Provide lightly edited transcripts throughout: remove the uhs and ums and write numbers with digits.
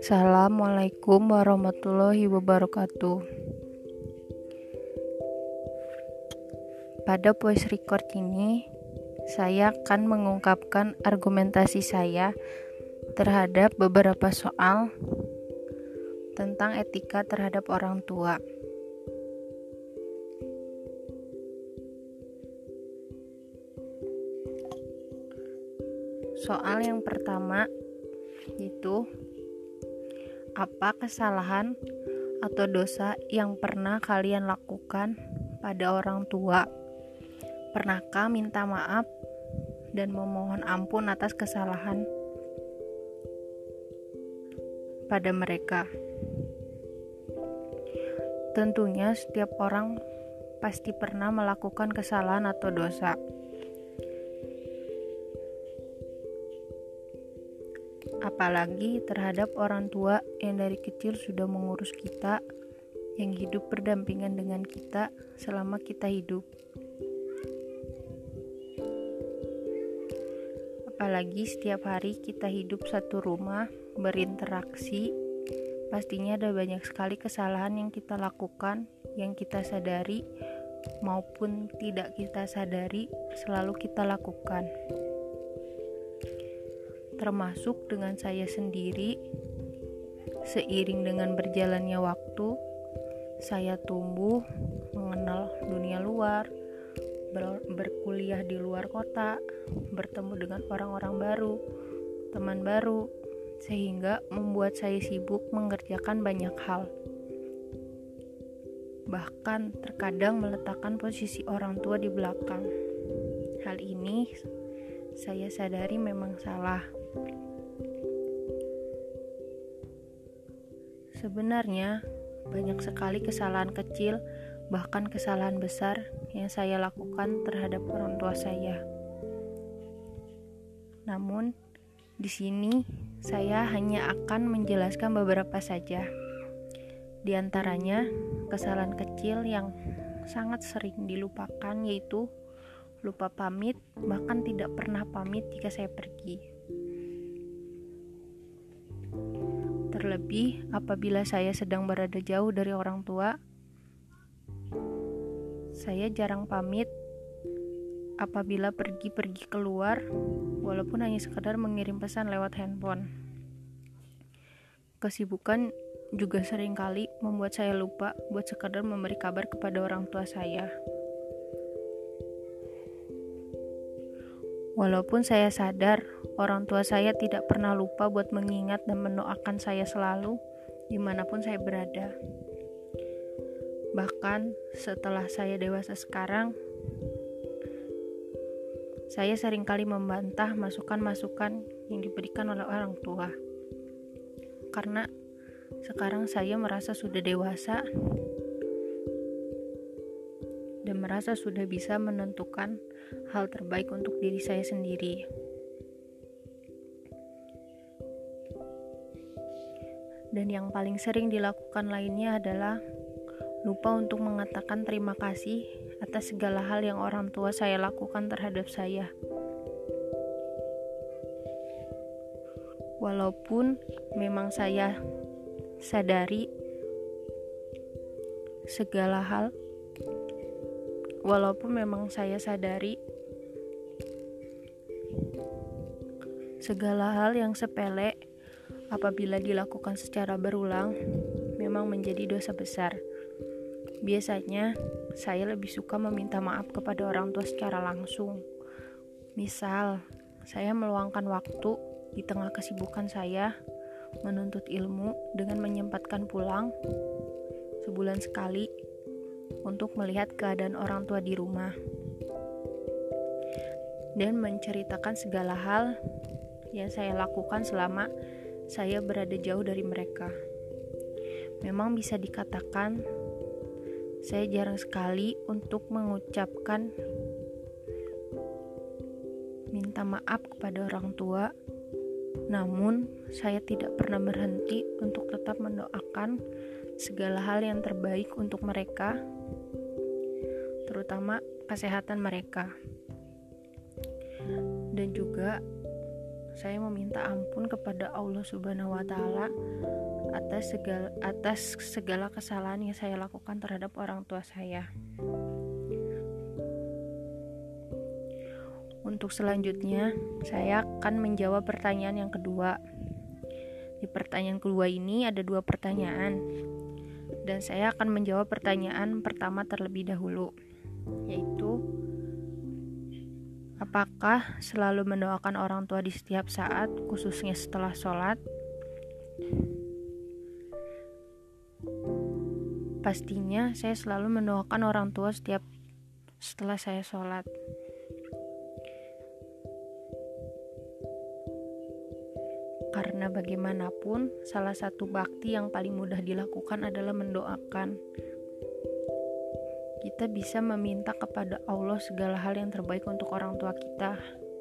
Assalamualaikum warahmatullahi wabarakatuh. Pada voice record ini, saya akan mengungkapkan argumentasi saya terhadap beberapa soal tentang etika terhadap orang tua. Soal yang pertama yaitu, apa kesalahan atau dosa yang pernah kalian lakukan pada orang tua? Pernahkah minta maaf dan memohon ampun atas kesalahan pada mereka? Tentunya setiap orang pasti pernah melakukan kesalahan atau dosa. Apalagi terhadap orang tua yang dari kecil sudah mengurus kita, yang hidup berdampingan dengan kita selama kita hidup. Apalagi setiap hari kita hidup satu rumah, berinteraksi, pastinya ada banyak sekali kesalahan yang kita lakukan, yang kita sadari maupun tidak kita sadari selalu kita lakukan. Termasuk dengan saya sendiri. Seiring dengan berjalannya waktu, saya tumbuh mengenal dunia luar, berkuliah di luar kota, bertemu dengan orang-orang baru, teman baru, sehingga membuat saya sibuk mengerjakan banyak hal. Bahkan terkadang meletakkan posisi orang tua di belakang. Hal ini saya sadari memang salah. Sebenarnya banyak sekali kesalahan kecil, bahkan kesalahan besar yang saya lakukan terhadap orang tua saya. Namun, di sini saya hanya akan menjelaskan beberapa saja. Di antaranya, kesalahan kecil yang sangat sering dilupakan yaitu lupa pamit, bahkan tidak pernah pamit jika saya pergi. Terlebih apabila saya sedang berada jauh dari orang tua, saya jarang pamit apabila pergi keluar, walaupun hanya sekedar mengirim pesan lewat handphone. Kesibukan juga seringkali membuat saya lupa buat sekedar memberi kabar kepada orang tua saya. Walaupun saya sadar orang tua saya tidak pernah lupa buat mengingat dan mendoakan saya selalu dimanapun saya berada. Bahkan setelah saya dewasa sekarang, saya seringkali membantah masukan-masukan yang diberikan oleh orang tua. Karena sekarang saya merasa sudah dewasa dan merasa sudah bisa menentukan hal terbaik untuk diri saya sendiri. Dan yang paling sering dilakukan lainnya adalah lupa untuk mengatakan terima kasih atas segala hal yang orang tua saya lakukan terhadap saya. Walaupun memang saya sadari segala hal yang sepele apabila dilakukan secara berulang memang menjadi dosa besar. Biasanya saya lebih suka meminta maaf kepada orang tua secara langsung. Misal, saya meluangkan waktu di tengah kesibukan saya menuntut ilmu dengan menyempatkan pulang sebulan sekali untuk melihat keadaan orang tua di rumah dan menceritakan segala hal yang saya lakukan selama saya berada jauh dari mereka. Memang bisa dikatakan saya jarang sekali untuk mengucapkan minta maaf kepada orang tua, namun saya tidak pernah berhenti untuk tetap mendoakan segala hal yang terbaik untuk mereka, terutama kesehatan mereka. Dan juga saya meminta ampun kepada Allah Subhanahu wa taala atas segala kesalahan yang saya lakukan terhadap orang tua saya. Untuk selanjutnya, saya akan menjawab pertanyaan yang kedua. Di pertanyaan kedua ini ada 2 pertanyaan, dan saya akan menjawab pertanyaan pertama terlebih dahulu, yaitu apakah selalu mendoakan orang tua di setiap saat, khususnya setelah sholat? Pastinya saya selalu mendoakan orang tua setelah saya sholat. Karena bagaimanapun, salah satu bakti yang paling mudah dilakukan adalah mendoakan. Kita bisa meminta kepada Allah segala hal yang terbaik untuk orang tua kita.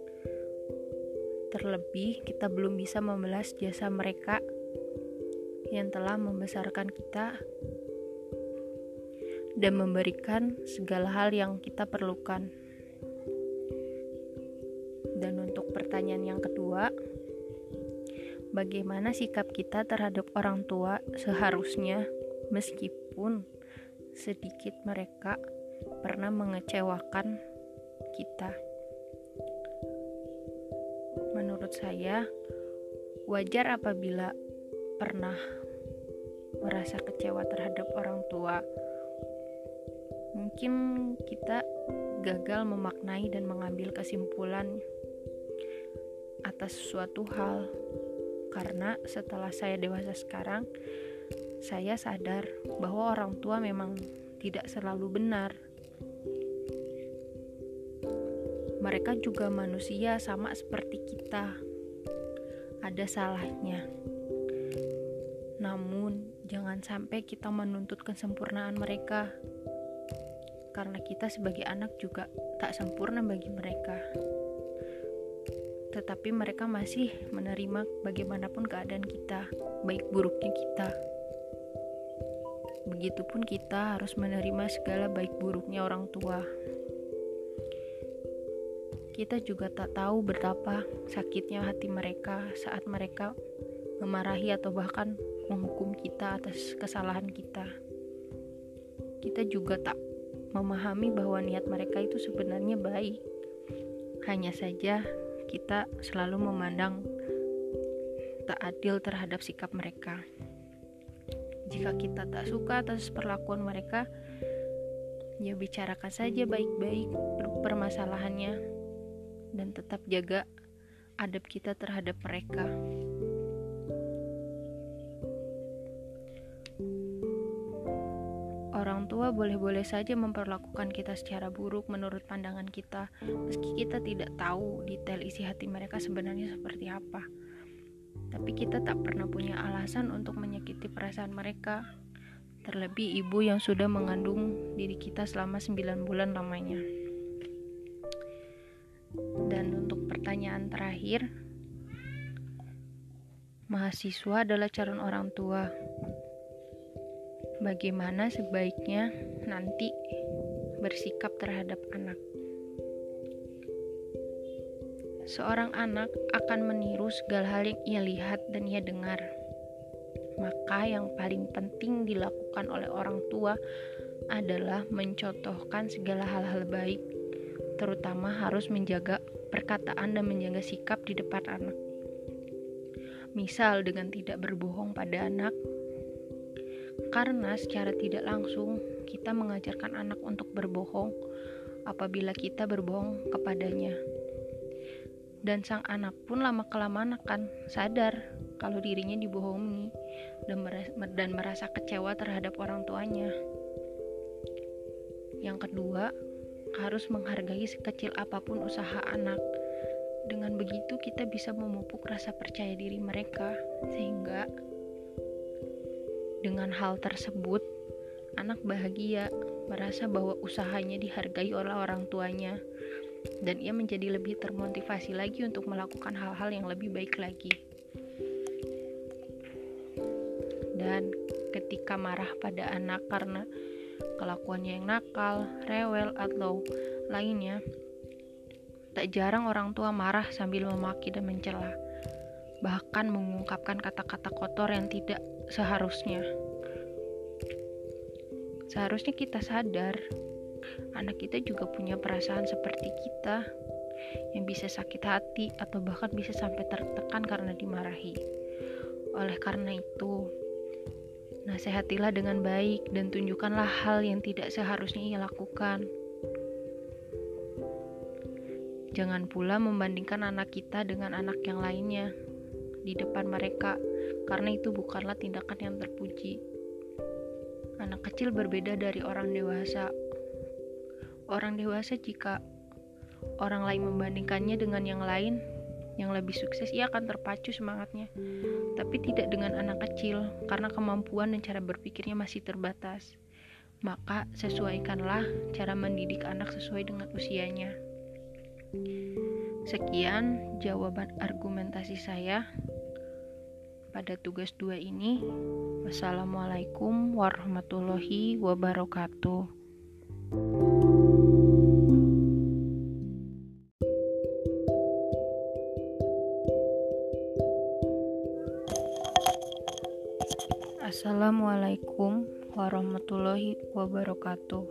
Terlebih, kita belum bisa membalas jasa mereka yang telah membesarkan kita dan memberikan segala hal yang kita perlukan. Dan untuk pertanyaan yang kedua, bagaimana sikap kita terhadap orang tua seharusnya, meskipun sedikit mereka pernah mengecewakan kita? Menurut saya, wajar apabila pernah merasa kecewa terhadap orang tua. Mungkin kita gagal memaknai dan mengambil kesimpulan atas suatu hal. Karena setelah saya dewasa sekarang, saya sadar bahwa orang tua memang tidak selalu benar. Mereka juga manusia sama seperti kita. Ada salahnya. Namun, jangan sampai kita menuntut kesempurnaan mereka. Karena kita sebagai anak juga tak sempurna bagi mereka. Tetapi mereka masih menerima bagaimanapun keadaan kita, baik buruknya kita. Begitupun kita harus menerima segala baik buruknya orang tua. Kita juga tak tahu betapa sakitnya hati mereka saat mereka memarahi atau bahkan menghukum kita atas kesalahan kita. Kita juga tak memahami bahwa niat mereka itu sebenarnya baik. Hanya saja kita selalu memandang tak adil terhadap sikap mereka. Jika kita tak suka atas perlakuan mereka, ya bicarakan saja baik-baik permasalahannya dan tetap jaga adab kita terhadap mereka. Orang tua boleh-boleh saja memperlakukan kita secara buruk menurut pandangan kita, meski kita tidak tahu detail isi hati mereka sebenarnya seperti apa. Tapi kita tak pernah punya alasan untuk menyakiti perasaan mereka, terlebih ibu yang sudah mengandung diri kita selama 9 bulan lamanya. Dan untuk pertanyaan terakhir, mahasiswa adalah calon orang tua. Bagaimana sebaiknya nanti bersikap terhadap anak? Seorang anak akan meniru segala hal yang ia lihat dan ia dengar. Maka yang paling penting dilakukan oleh orang tua adalah mencontohkan segala hal-hal baik, terutama harus menjaga perkataan dan menjaga sikap di depan anak. Misal dengan tidak berbohong pada anak, karena secara tidak langsung kita mengajarkan anak untuk berbohong apabila kita berbohong kepadanya. Dan sang anak pun lama-kelamaan akan sadar kalau dirinya dibohongi dan merasa kecewa terhadap orang tuanya. Yang kedua, harus menghargai sekecil apapun usaha anak. Dengan begitu kita bisa memupuk rasa percaya diri mereka, sehingga dengan hal tersebut anak bahagia, merasa bahwa usahanya dihargai oleh orang tuanya, dan ia menjadi lebih termotivasi lagi untuk melakukan hal-hal yang lebih baik lagi. Dan ketika marah pada anak karena kelakuannya yang nakal, rewel, atau lainnya, Tak jarang orang tua marah sambil memaki dan mencela, bahkan mengungkapkan kata-kata kotor yang tidak seharusnya. Seharusnya kita sadar, anak kita juga punya perasaan seperti kita, yang bisa sakit hati atau bahkan bisa sampai tertekan karena dimarahi. Oleh karena itu, nasihatilah dengan baik dan tunjukkanlah hal yang tidak seharusnya ia lakukan. Jangan pula membandingkan anak kita dengan anak yang lainnya di depan mereka, karena itu bukanlah tindakan yang terpuji. Anak kecil berbeda dari orang dewasa. Orang dewasa jika orang lain membandingkannya dengan yang lain yang lebih sukses, ia akan terpacu semangatnya. Tapi tidak dengan anak kecil, karena kemampuan dan cara berpikirnya masih terbatas. Maka sesuaikanlah cara mendidik anak sesuai dengan usianya. Sekian jawaban argumentasi saya pada tugas 2 ini. Wassalamualaikum warahmatullahi wabarakatuh. Assalamualaikum warahmatullahi wabarakatuh.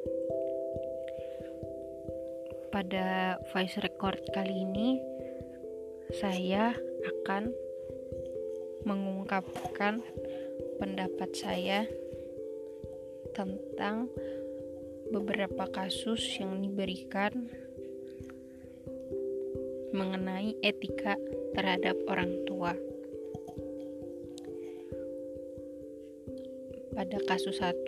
Pada voice record kali ini, saya akan mengungkapkan pendapat saya tentang beberapa kasus yang diberikan mengenai etika terhadap orang tua. Pada kasus 1,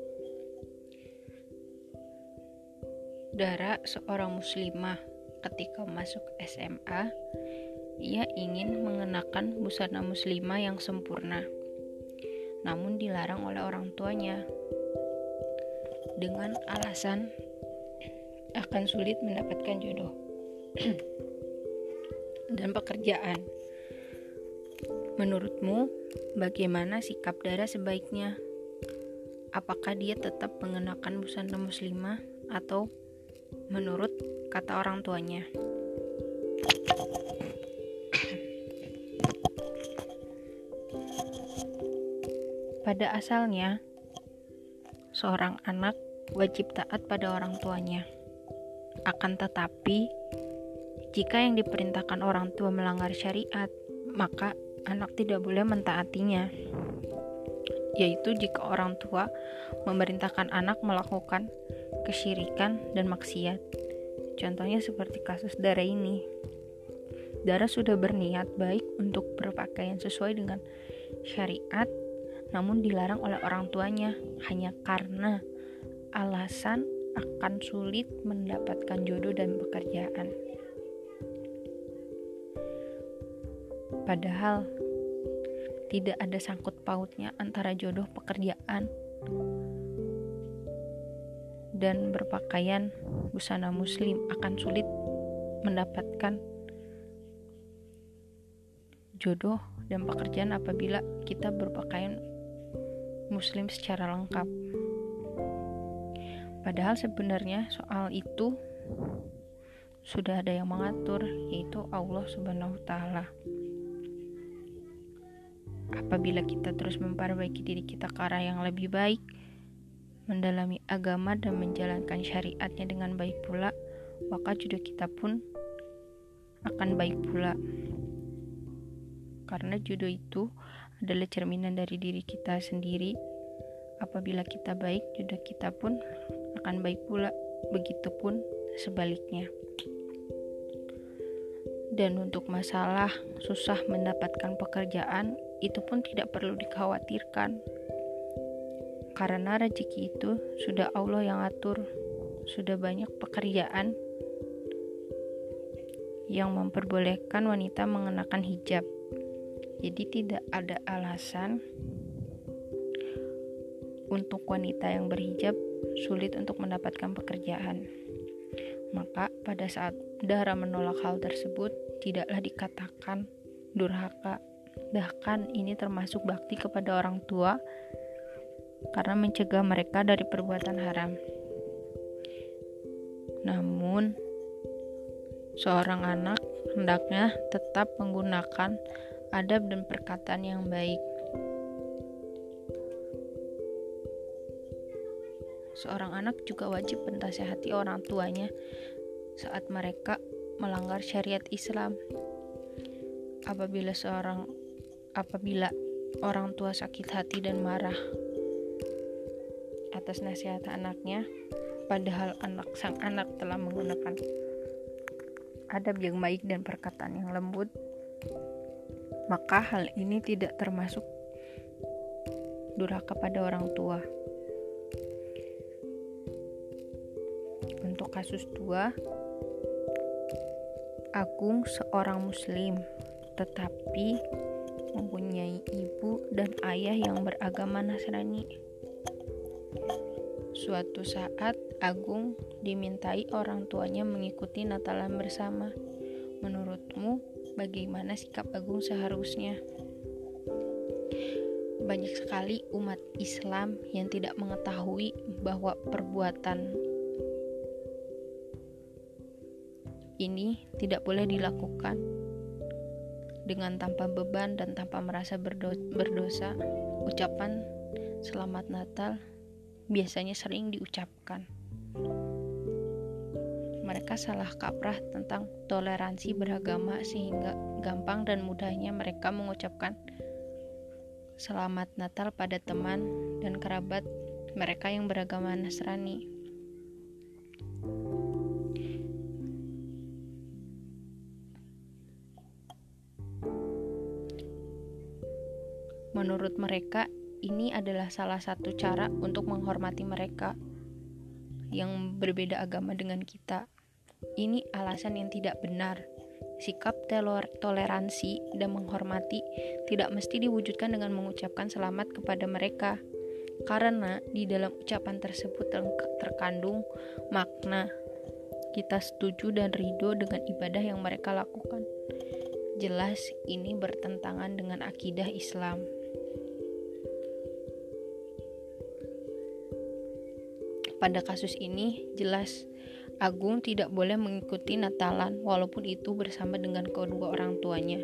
Dara, seorang muslimah, ketika masuk SMA, ia ingin mengenakan busana muslimah yang sempurna, namun dilarang oleh orang tuanya dengan alasan akan sulit mendapatkan jodoh dan pekerjaan. Menurutmu, bagaimana sikap Dara sebaiknya? Apakah dia tetap mengenakan busana muslimah atau menurut kata orang tuanya? Pada asalnya, seorang anak wajib taat pada orang tuanya. Akan tetapi, jika yang diperintahkan orang tua melanggar syariat, maka anak tidak boleh mentaatinya. Yaitu jika orang tua memerintahkan anak melakukan kesyirikan dan maksiat. Contohnya seperti kasus Dara ini. Dara sudah berniat baik untuk berpakaian sesuai dengan syariat, namun dilarang oleh orang tuanya hanya karena alasan akan sulit mendapatkan jodoh dan pekerjaan. Padahal tidak ada sangkut pautnya antara jodoh, pekerjaan, dan berpakaian busana muslim akan sulit mendapatkan jodoh dan pekerjaan apabila kita berpakaian muslim secara lengkap. Padahal sebenarnya soal itu sudah ada yang mengatur, yaitu Allah Subhanahu wa Ta'ala. Apabila kita terus memperbaiki diri kita ke arah yang lebih baik, mendalami agama dan menjalankan syariatnya dengan baik pula, maka jodoh kita pun akan baik pula. Karena jodoh itu adalah cerminan dari diri kita sendiri. Apabila kita baik, jodoh kita pun akan baik pula. Begitupun sebaliknya. Dan untuk masalah susah mendapatkan pekerjaan, itu pun tidak perlu dikhawatirkan. Karena rezeki itu sudah Allah yang atur. Sudah banyak pekerjaan yang memperbolehkan wanita mengenakan hijab. Jadi tidak ada alasan untuk wanita yang berhijab sulit untuk mendapatkan pekerjaan. Maka pada saat Dara menolak hal tersebut, tidaklah dikatakan durhaka. Bahkan ini termasuk bakti kepada orang tua karena mencegah mereka dari perbuatan haram. Namun Seorang anak hendaknya tetap menggunakan adab dan perkataan yang baik. Seorang anak juga wajib menasihati orang tuanya saat mereka melanggar syariat Islam. Apabila orang tua sakit hati dan marah atas nasihat anaknya, padahal sang anak telah menggunakan adab yang baik dan perkataan yang lembut, maka hal ini tidak termasuk durhaka pada orang tua. Untuk kasus 2, Agung seorang muslim tetapi mempunyai ibu dan ayah yang beragama Nasrani. Suatu saat Agung dimintai orang tuanya mengikuti Natalan bersama. Menurutmu bagaimana sikap Agung seharusnya? Banyak sekali umat Islam yang tidak mengetahui bahwa perbuatan ini tidak boleh dilakukan dengan tanpa beban dan tanpa merasa berdosa. Ucapan Selamat Natal biasanya sering diucapkan. Mereka salah kaprah tentang toleransi beragama sehingga gampang dan mudahnya mereka mengucapkan Selamat Natal pada teman dan kerabat mereka yang beragama Nasrani. Menurut mereka, ini adalah salah satu cara untuk menghormati mereka yang berbeda agama dengan kita. Ini alasan yang tidak benar. Sikap toleransi dan menghormati tidak mesti diwujudkan dengan mengucapkan selamat kepada mereka, karena di dalam ucapan tersebut terkandung makna kita setuju dan ridho dengan ibadah yang mereka lakukan. Jelas ini bertentangan dengan akidah Islam. Pada kasus ini, jelas Agung tidak boleh mengikuti Natalan walaupun itu bersama dengan kedua orang tuanya.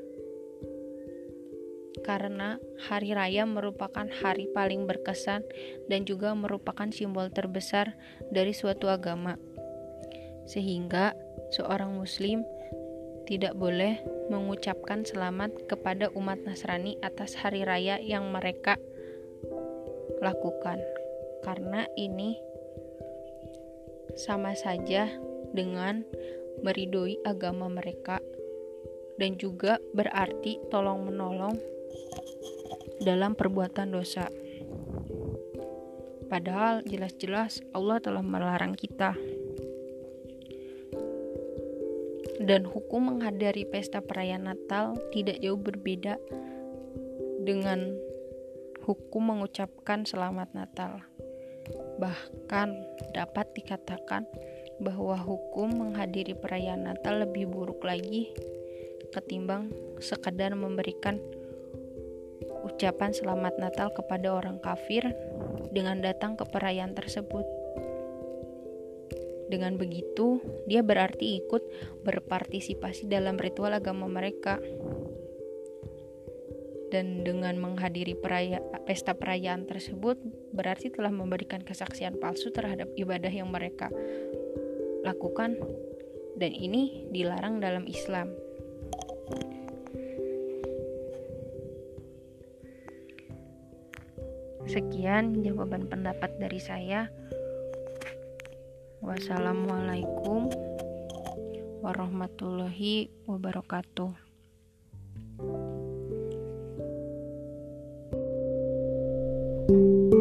Karena hari raya merupakan hari paling berkesan dan juga merupakan simbol terbesar dari suatu agama. Sehingga seorang muslim tidak boleh mengucapkan selamat kepada umat Nasrani atas hari raya yang mereka lakukan. Karena ini sama saja dengan meridhoi agama mereka dan juga berarti tolong-menolong dalam perbuatan dosa. Padahal jelas-jelas Allah telah melarang kita. Dan hukum menghadiri pesta perayaan Natal tidak jauh berbeda dengan hukum mengucapkan Selamat Natal. Bahkan dapat dikatakan bahwa hukum menghadiri perayaan Natal lebih buruk lagi ketimbang sekadar memberikan ucapan Selamat Natal kepada orang kafir dengan datang ke perayaan tersebut. Dengan begitu, dia berarti ikut berpartisipasi dalam ritual agama mereka. Dan dengan menghadiri pesta perayaan tersebut berarti telah memberikan kesaksian palsu terhadap ibadah yang mereka lakukan, dan ini dilarang dalam Islam. Sekian jawaban pendapat dari saya. Wassalamualaikum warahmatullahi wabarakatuh. Thank you.